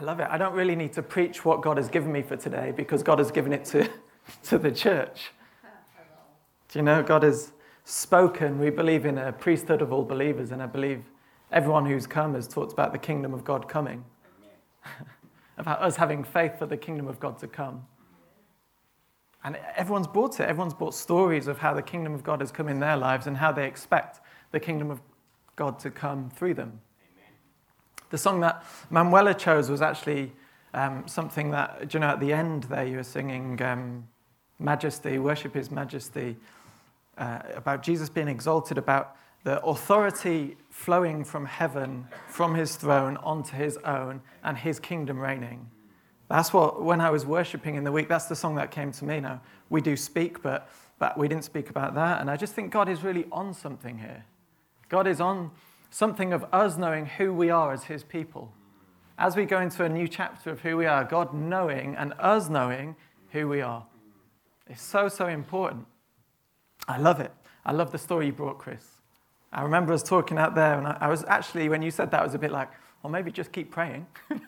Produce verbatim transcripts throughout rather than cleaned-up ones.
I love it. I don't really need to preach what God has given me for today because God has given it to, to the church. Do you know, God has spoken. We believe in a priesthood of all believers, and I believe everyone who's come has talked about the kingdom of God coming, about us having faith for the kingdom of God to come. And everyone's brought it. Everyone's brought stories of how the kingdom of God has come in their lives and how they expect the kingdom of God to come through them. The song that Manuela chose was actually um, something that, do you know, at the end there you were singing um, Majesty, Worship His Majesty, uh, about Jesus being exalted, about the authority flowing from heaven, from His throne onto His own, and His kingdom reigning. That's what, when I was worshipping in the week, that's the song that came to me. Now, we do speak, but, but we didn't speak about that, and I just think God is really on something here. God is on something of us knowing who we are as His people. As we go into a new chapter of who we are, God knowing and us knowing who we are. It's so, so important. I love it. I love the story you brought, Chris. I remember us talking out there, and I, I was actually, when you said that, I was a bit like, well, maybe just keep praying.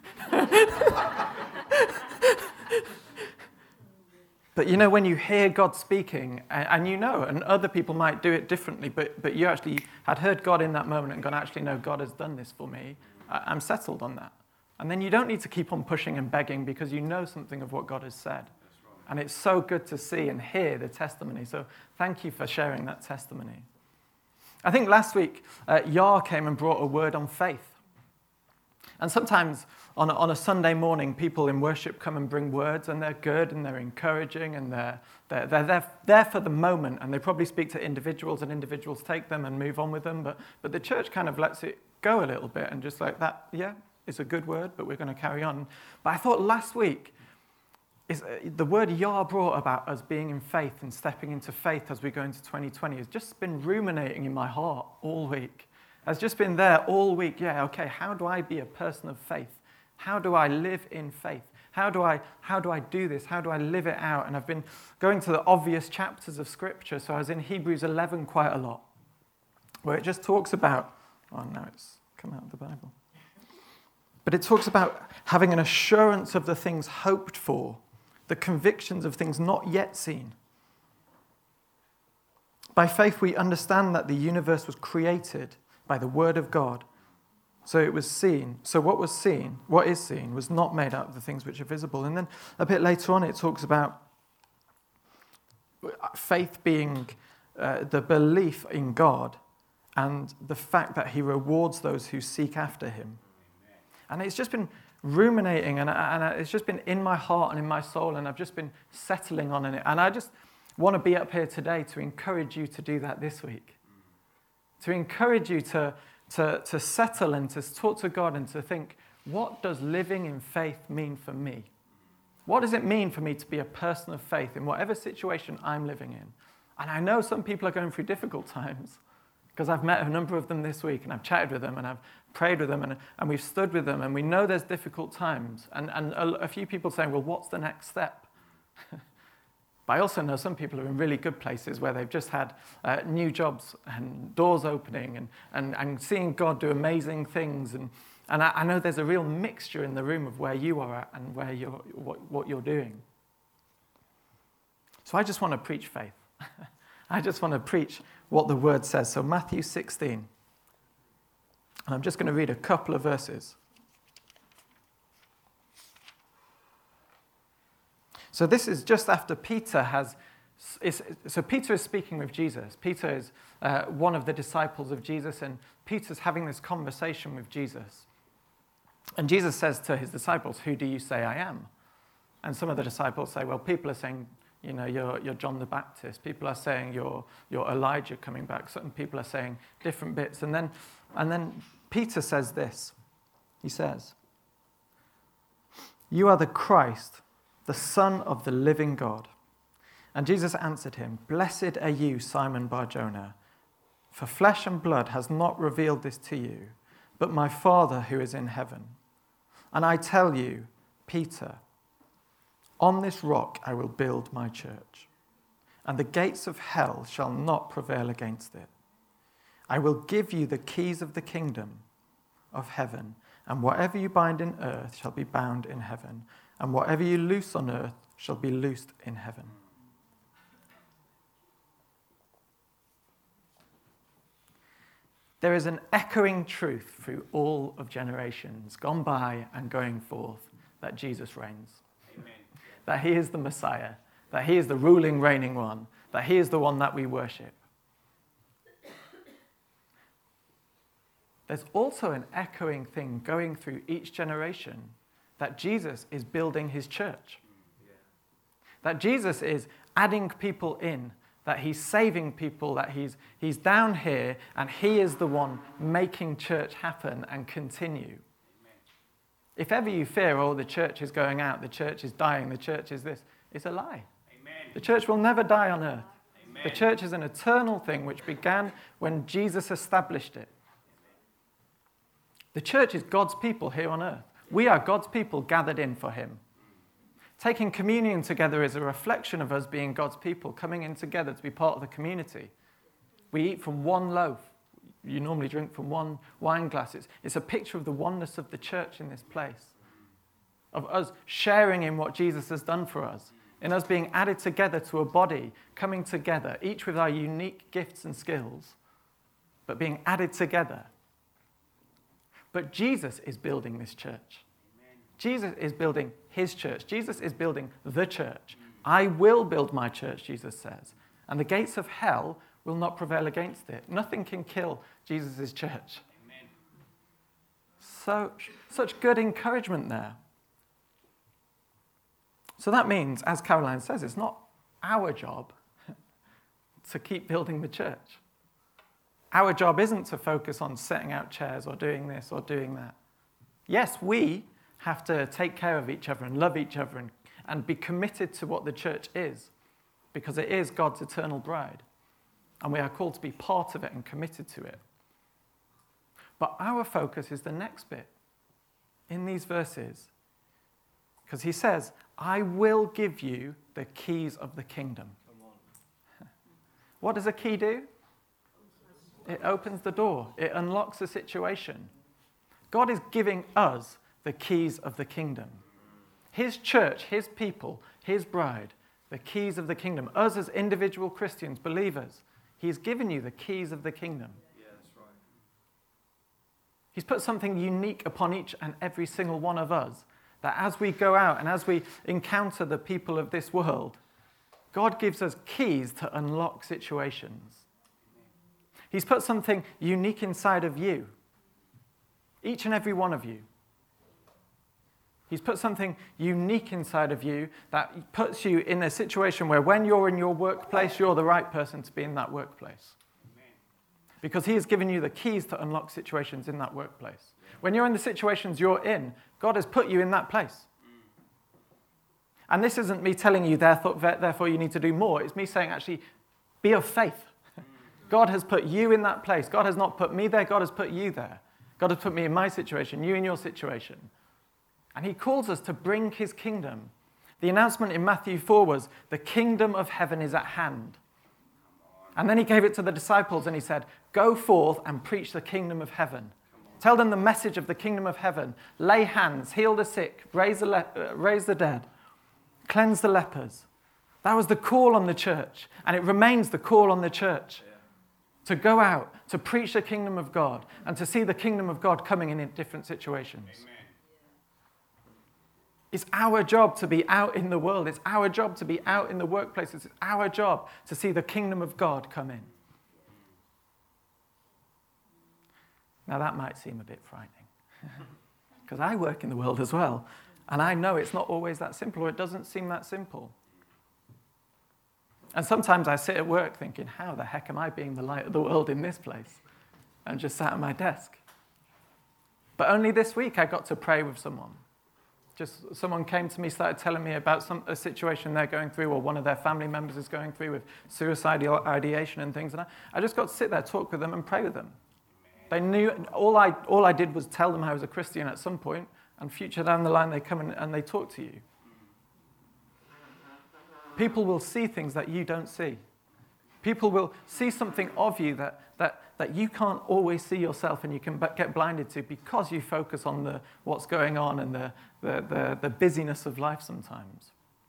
But you know, when you hear God speaking, and, and you know, and other people might do it differently, but, but you actually had heard God in that moment and gone, actually, no, God has done this for me. I, I'm settled on that. And then you don't need to keep on pushing and begging because you know something of what God has said. And it's so good to see and hear the testimony. So thank you for sharing that testimony. I think last week, uh, Yar came and brought a word on faith. And sometimes on a, on a Sunday morning, people in worship come and bring words, and they're good, and they're encouraging, and they're, they're, they're there, there for the moment, and they probably speak to individuals, and individuals take them and move on with them, but, but the church kind of lets it go a little bit, and just like that, yeah, it's a good word, but we're going to carry on. But I thought last week, is uh, the word Yah brought about us being in faith and stepping into faith as we go into twenty twenty has just been ruminating in my heart all week. Has just been there all week. Yeah, okay, how do I be a person of faith? How do I live in faith? How do I how do I do this? How do I live it out? And I've been going to the obvious chapters of Scripture. So I was in Hebrews eleven quite a lot, where it just talks about, oh, now it's come out of the Bible. But it talks about having an assurance of the things hoped for, the convictions of things not yet seen. By faith we understand that the universe was created by the word of God. So it was seen. So what was seen, what is seen, was not made out of the things which are visible. And then a bit later on it talks about faith being uh, the belief in God and the fact that He rewards those who seek after Him. And it's just been ruminating, and, and it's just been in my heart and in my soul, and I've just been settling on it. And I just want to be up here today to encourage you to do that this week. To encourage you to, to, to settle and to talk to God and to think, what does living in faith mean for me? What does it mean for me to be a person of faith in whatever situation I'm living in? And I know some people are going through difficult times, because I've met a number of them this week, and I've chatted with them, and I've prayed with them, and, and we've stood with them, and we know there's difficult times. And, and a, a few people saying, well, what's the next step? But I also know some people are in really good places where they've just had uh, new jobs and doors opening and, and, and seeing God do amazing things. And, and I, I know there's a real mixture in the room of where you are at and where you're, what, what you're doing. So I just want to preach faith. I just want to preach what the word says. So Matthew sixteen. And I'm just going to read a couple of verses. So this is just after Peter has... So Peter is speaking with Jesus. Peter is uh, one of the disciples of Jesus, and Peter's having this conversation with Jesus. And Jesus says to his disciples, who do you say I am? And some of the disciples say, well, people are saying, you know, you're, you're John the Baptist. People are saying you're, you're Elijah coming back. Certain people are saying different bits. And then, and then Peter says this. He says, you are the Christ, the Son of the living God. And Jesus answered him, blessed are you, Simon Bar-Jonah, for flesh and blood has not revealed this to you, but my Father who is in heaven. And I tell you, Peter, on this rock I will build my church, and the gates of hell shall not prevail against it. I will give you the keys of the kingdom of heaven, And whatever you bind in earth shall be bound in heaven, and whatever you loose on earth shall be loosed in heaven. There is an echoing truth through all of generations, gone by and going forth, that Jesus reigns. Amen. That he is the Messiah, that he is the ruling, reigning one, that he is the one that we worship. There's also an echoing thing going through each generation, that Jesus is building his church. Yeah. That Jesus is adding people in, that he's saving people, that he's, he's down here, and he is the one making church happen and continue. Amen. If ever you fear, oh, the church is going out, the church is dying, the church is this, it's a lie. Amen. The church will never die on earth. Amen. The church is an eternal thing which began when Jesus established it. The church is God's people here on earth. We are God's people gathered in for him. Taking communion together is a reflection of us being God's people, coming in together to be part of the community. We eat from one loaf. You normally drink from one wine glass. It's, it's a picture of the oneness of the church in this place, of us sharing in what Jesus has done for us, in us being added together to a body, coming together, each with our unique gifts and skills, but being added together. But Jesus is building this church. Jesus is building his church. Jesus is building the church. I will build my church, Jesus says. And the gates of hell will not prevail against it. Nothing can kill Jesus' church. Amen. So, such good encouragement there. So that means, as Caroline says, it's not our job to keep building the church. Our job isn't to focus on setting out chairs or doing this or doing that. Yes, we have to take care of each other and love each other and, and be committed to what the church is, because it is God's eternal bride. And we are called to be part of it and committed to it. But our focus is the next bit in these verses, because he says, I will give you the keys of the kingdom. Come on. What does a key do? It opens the door. It unlocks a situation. God is giving us the keys of the kingdom. His church, his people, his bride, the keys of the kingdom. Us as individual Christians, believers, he's given you the keys of the kingdom. Yeah, that's right. He's put something unique upon each and every single one of us, that as we go out and as we encounter the people of this world, God gives us keys to unlock situations. He's put something unique inside of you, each and every one of you. He's put something unique inside of you that puts you in a situation where when you're in your workplace, you're the right person to be in that workplace. Amen. Because he has given you the keys to unlock situations in that workplace. When you're in the situations you're in, God has put you in that place. And this isn't me telling you, therefore you need to do more. It's me saying, actually, be of faith. God has put you in that place. God has not put me there. God has put you there. God has put me in my situation, you in your situation. And he calls us to bring his kingdom. The announcement in Matthew four was, the kingdom of heaven is at hand. And then he gave it to the disciples and he said, go forth and preach the kingdom of heaven. Tell them the message of the kingdom of heaven. Lay hands, heal the sick, raise the, le- uh, raise the dead, cleanse the lepers. That was the call on the church. And it remains the call on the church. To go out, to preach the kingdom of God, and to see the kingdom of God coming in, in different situations. Amen. It's our job to be out in the world. It's our job to be out in the workplaces. It's our job to see the kingdom of God come in. Now that might seem a bit frightening, because I work in the world as well, and I know it's not always that simple, or it doesn't seem that simple. And sometimes I sit at work thinking, how the heck am I being the light of the world in this place? And just sat at my desk. But only this week I got to pray with someone. Just someone came to me, started telling me about some a situation they're going through, or one of their family members is going through with suicidal ideation and things. And I, I just got to sit there, talk with them, and pray with them. They knew, all I, all I did was tell them I was a Christian at some point, and future down the line they come in and they talk to you. People will see things that you don't see. People will see something of you that, that, that you can't always see yourself and you can get blinded to because you focus on the, what's going on and the, the, the, the busyness of life sometimes.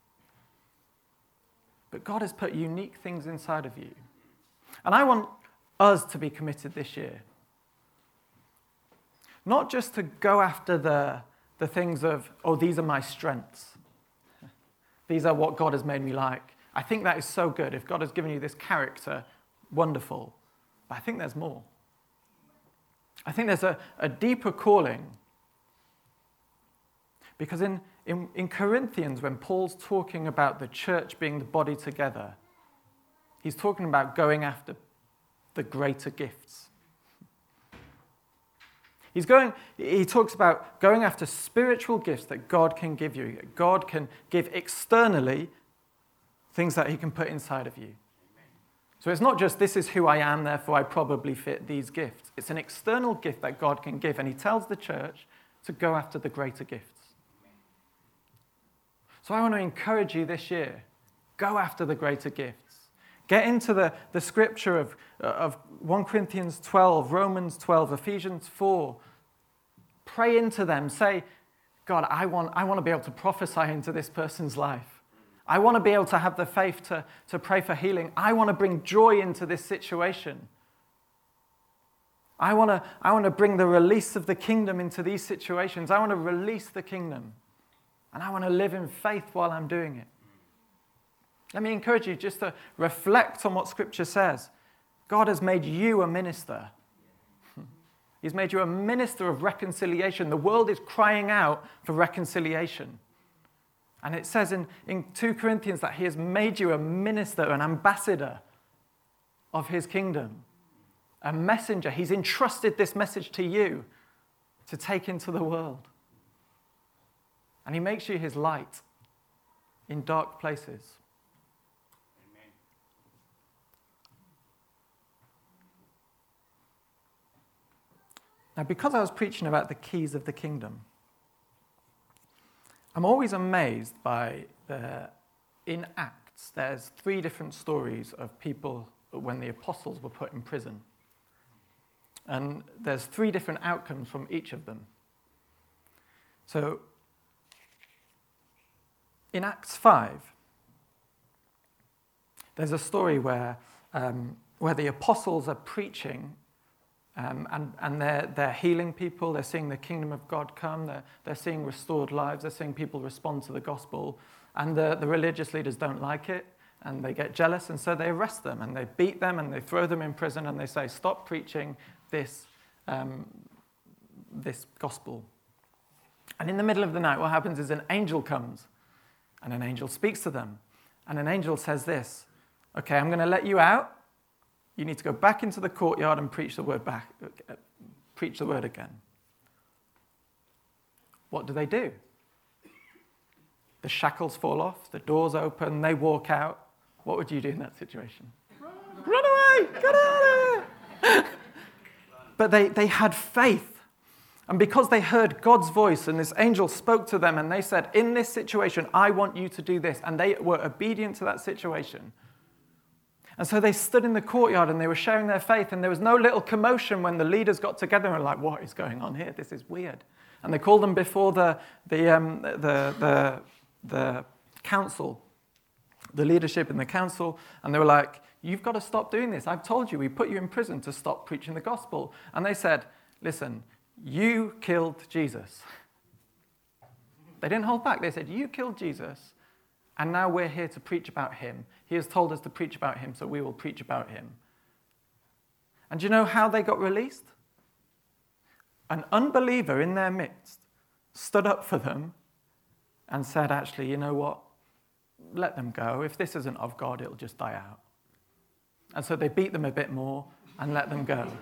But God has put unique things inside of you. And I want us to be committed this year. Not just to go after the, the things of, oh, these are my strengths. These are what God has made me like. I think that is so good. If God has given you this character, wonderful. But I think there's more. I think there's a, a deeper calling. Because in, in, in Corinthians, when Paul's talking about the church being the body together, he's talking about going after the greater gifts. He's going, he talks about going after spiritual gifts that God can give you. God can give externally things that he can put inside of you. So it's not just, this is who I am, therefore I probably fit these gifts. It's an external gift that God can give, and he tells the church to go after the greater gifts. So I want to encourage you this year, go after the greater gifts. Get into the, the scripture of, of First Corinthians twelve, Romans twelve, Ephesians four. Pray into them. Say, God, I want, I want to be able to prophesy into this person's life. I want to be able to have the faith to, to pray for healing. I want to bring joy into this situation. I want to, I want to bring the release of the kingdom into these situations. I want to release the kingdom. And I want to live in faith while I'm doing it. Let me encourage you just to reflect on what Scripture says. God has made you a minister. He's made you a minister of reconciliation. The world is crying out for reconciliation. And it says in, in Second Corinthians that he has made you a minister, an ambassador of his kingdom, a messenger. He's entrusted this message to you to take into the world. And he makes you his light in dark places. Now, because I was preaching about the keys of the kingdom, I'm always amazed by the, in Acts, there's three different stories of people when the apostles were put in prison. And there's three different outcomes from each of them. So, in Acts five, there's a story where, um, where the apostles are preaching Um, and and they're, they're healing people, they're seeing the kingdom of God come, they're, they're seeing restored lives, they're seeing people respond to the gospel, and the, the religious leaders don't like it, and they get jealous, and so they arrest them, and they beat them, and they throw them in prison, and they say, stop preaching this, um, this gospel. And in the middle of the night, what happens is an angel comes, and an angel speaks to them, and an angel says this, okay, I'm going to let you out. You need to go back into the courtyard and preach the word back, uh, preach the word again. What do they do? The shackles fall off, the doors open, they walk out. What would you do in that situation? Run, Run away! Get out of here! But they, they had faith. And because they heard God's voice and this angel spoke to them and they said, in this situation, I want you to do this. And they were obedient to that situation. And so they stood in the courtyard and they were sharing their faith, and there was no little commotion when the leaders got together and were like, what is going on here? This is weird. And they called them before the, the, um, the, the, the council, the leadership in the council, and they were like, you've got to stop doing this. I've told you, we put you in prison to stop preaching the gospel. And they said, listen, you killed Jesus. They didn't hold back. They said, you killed Jesus. And now we're here to preach about him. He has told us to preach about him, so we will preach about him. And do you know how they got released? An unbeliever in their midst stood up for them and said, actually, you know what? Let them go. If this isn't of God, it'll just die out. And so they beat them a bit more and let them go.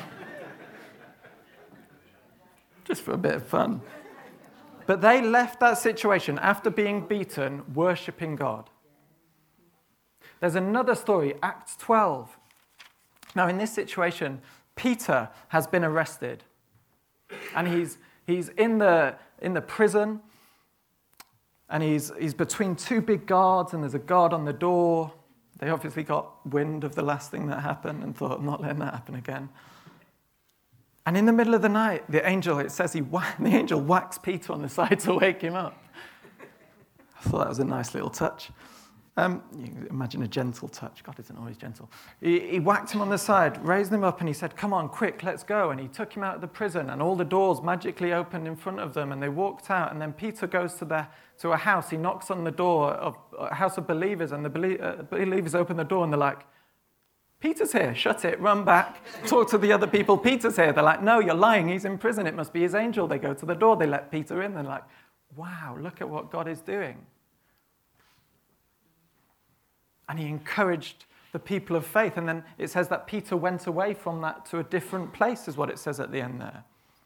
Just for a bit of fun. But they left that situation after being beaten, worshipping God. There's another story, Acts twelve. Now, in this situation, Peter has been arrested. And he's, he's in, the, in the prison. And he's, he's between two big guards, and there's a guard on the door. They obviously got wind of the last thing that happened and thought, I'm not letting that happen again. And in the middle of the night, the angel, it says he wha- the angel whacks Peter on the side to wake him up. I thought that was a nice little touch. Um, you can imagine a gentle touch. God isn't always gentle. He, he whacked him on the side, raised him up, and he said, come on, quick, let's go. And he took him out of the prison, and all the doors magically opened in front of them, and they walked out. And then Peter goes to the to a house. He knocks on the door of a house of believers, and the belie- uh, believers open the door, and they're like, Peter's here, shut it, run back, talk to the other people, Peter's here. They're like, no, you're lying, he's in prison, it must be his angel. They go to the door, they let Peter in, they're like, wow, look at what God is doing. And he encouraged the people of faith. And then it says that Peter went away from that to a different place, is what it says at the end there.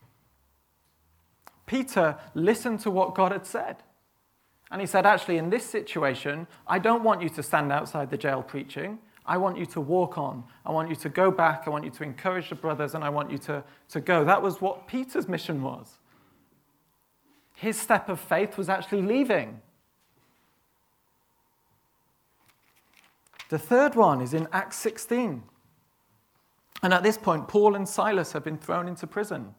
Peter listened to what God had said. And he said, actually, in this situation, I don't want you to stand outside the jail preaching. I want you to walk on. I want you to go back. I want you to encourage the brothers, and I want you to, to go. That was what Peter's mission was. His step of faith was actually leaving. The third one is in Acts sixteen. And at this point, Paul and Silas have been thrown into prison.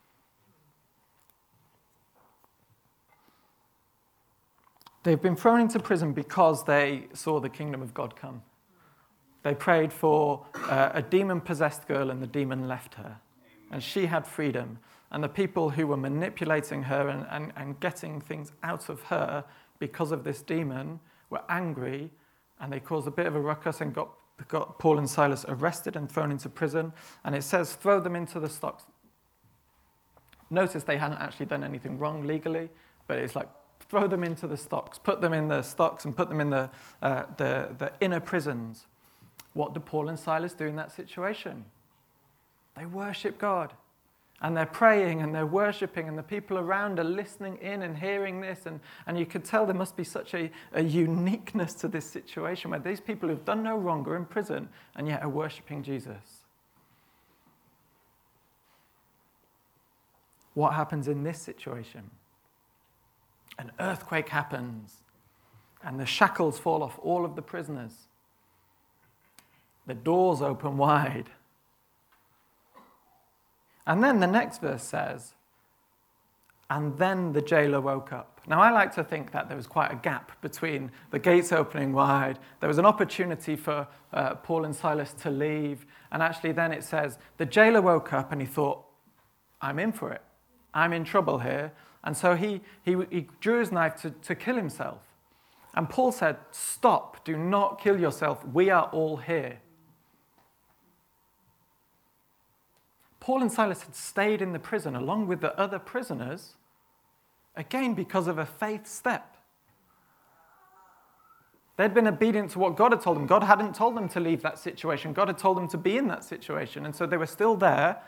They've been thrown into prison because they saw the kingdom of God come. They prayed for uh, a demon-possessed girl, and the demon left her. And she had freedom. And the people who were manipulating her and, and, and getting things out of her because of this demon were angry, and they caused a bit of a ruckus and got, got Paul and Silas arrested and thrown into prison. And it says, throw them into the stocks. Notice they hadn't actually done anything wrong legally, but it's like, throw them into the stocks, put them in the stocks and put them in the, uh, the, the inner prisons. What do Paul and Silas do in that situation? They worship God. And they're praying and they're worshipping, and the people around are listening in and hearing this. And, and you could tell there must be such a, a uniqueness to this situation where these people who've done no wrong are in prison and yet are worshipping Jesus. What happens in this situation? An earthquake happens, and the shackles fall off all of the prisoners. The doors open wide. And then the next verse says, and then the jailer woke up. Now, I like to think that there was quite a gap between the gates opening wide. There was an opportunity for uh, Paul and Silas to leave. And actually then it says, the jailer woke up and he thought, I'm in for it. I'm in trouble here. And so he, he, he drew his knife to, to kill himself. And Paul said, stop, do not kill yourself. We are all here. Paul and Silas had stayed in the prison along with the other prisoners, again because of a faith step. They'd been obedient to what God had told them. God hadn't told them to leave that situation. God had told them to be in that situation. And so they were still there.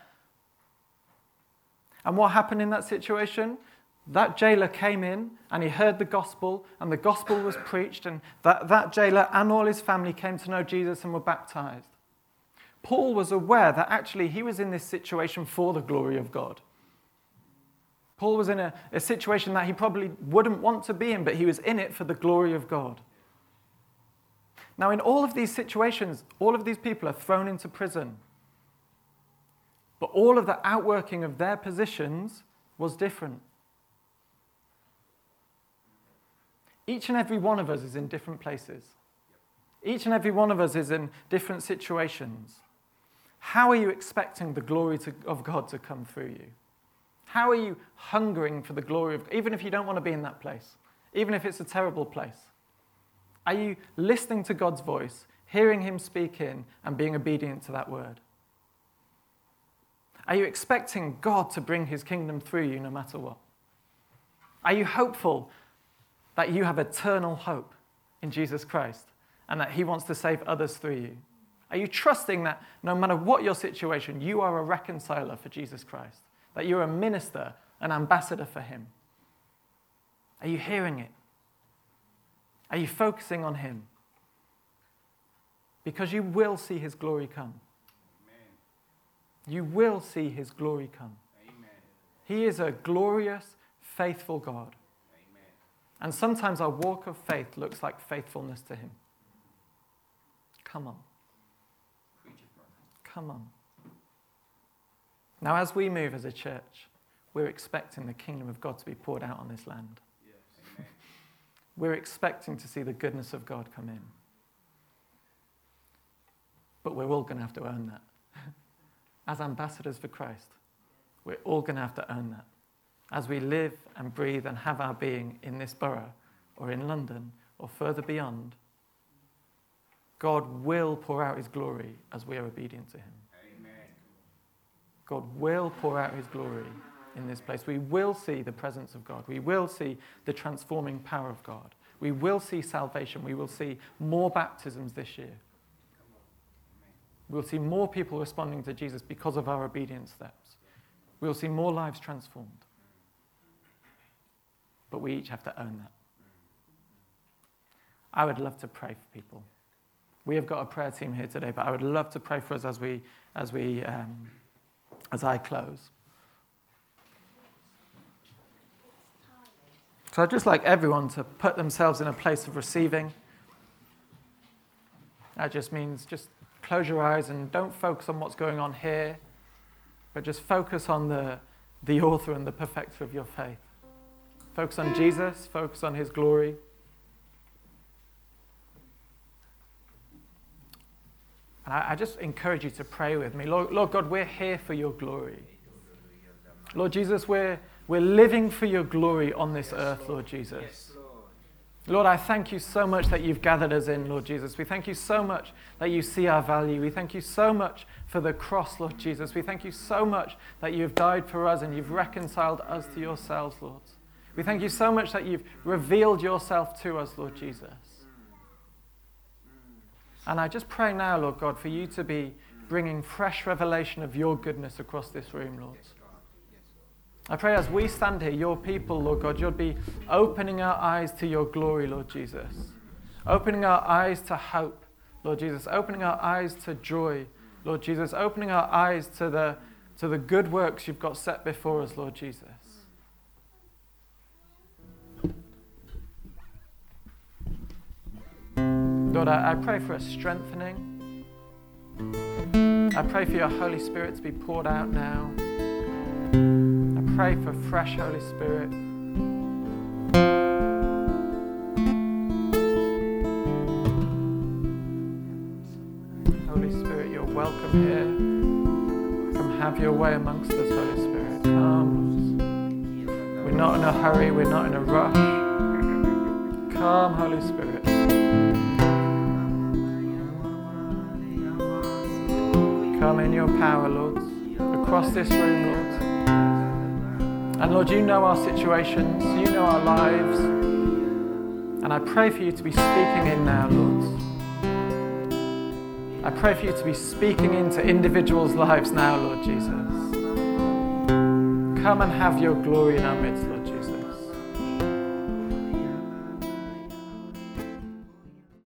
And what happened in that situation? That jailer came in and he heard the gospel, and the gospel was preached, and that, that jailer and all his family came to know Jesus and were baptized. Paul was aware that actually he was in this situation for the glory of God. Paul was in a, a situation that he probably wouldn't want to be in, but he was in it for the glory of God. Now, in all of these situations, all of these people are thrown into prison. But all of the outworking of their positions was different. Each and every one of us is in different places. Each and every one of us is in different situations. How are you expecting the glory to, of God to come through you? How are you hungering for the glory of God, even if you don't want to be in that place, even if it's a terrible place? Are you listening to God's voice, hearing him speak in, and being obedient to that word? Are you expecting God to bring his kingdom through you no matter what? Are you hopeful that you have eternal hope in Jesus Christ and that he wants to save others through you? Are you trusting that no matter what your situation, you are a reconciler for Jesus Christ, that you're a minister, an ambassador for him? Are you hearing it? Are you focusing on him? Because you will see his glory come. Amen. You will see his glory come. Amen. He is a glorious, faithful God. Amen. And sometimes our walk of faith looks like faithfulness to him. Come on. Come on. Now, as we move as a church, we're expecting the kingdom of God to be poured out on this land. Yes. We're expecting to see the goodness of God come in. But we're all going to have to earn that. As ambassadors for Christ, we're all going to have to earn that. As we live and breathe and have our being in this borough or in London or further beyond, God will pour out his glory as we are obedient to him. Amen. God will pour out his glory in this place. We will see the presence of God. We will see the transforming power of God. We will see salvation. We will see more baptisms this year. We'll see more people responding to Jesus because of our obedient steps. We'll see more lives transformed. But we each have to own that. I would love to pray for people. We have got a prayer team here today, but I would love to pray for us as we, as we, um, as I close. So I'd just like everyone to put themselves in a place of receiving. That just means just close your eyes and don't focus on what's going on here, but just focus on the, the author and the perfecter of your faith. Focus on Jesus, focus on his glory. And I, I just encourage you to pray with me. Lord, Lord God, we're here for your glory. Lord Jesus, we're, we're living for your glory on this earth, Lord Jesus. Lord, I thank you so much that you've gathered us in, Lord Jesus. We thank you so much that you see our value. We thank you so much for the cross, Lord Jesus. We thank you so much that you've died for us and you've reconciled us to yourselves, Lord. We thank you so much that you've revealed yourself to us, Lord Jesus. And I just pray now, Lord God, for you to be bringing fresh revelation of your goodness across this room, Lord. I pray as we stand here, your people, Lord God, you'll be opening our eyes to your glory, Lord Jesus. Opening our eyes to hope, Lord Jesus. Opening our eyes to joy, Lord Jesus. Opening our eyes to the, to the good works you've got set before us, Lord Jesus. Lord, I, I pray for a strengthening. I pray for your Holy Spirit to be poured out now. Pray for fresh Holy Spirit. Holy Spirit, you're welcome here. Come have your way amongst us, Holy Spirit. Come. We're not in a hurry, we're not in a rush. Come, Holy Spirit. Come in your power, Lord, across this room, Lord. And Lord, you know our situations, you know our lives. And I pray for you to be speaking in now, Lord. I pray for you to be speaking into individuals' lives now, Lord Jesus. Come and have your glory in our midst, Lord.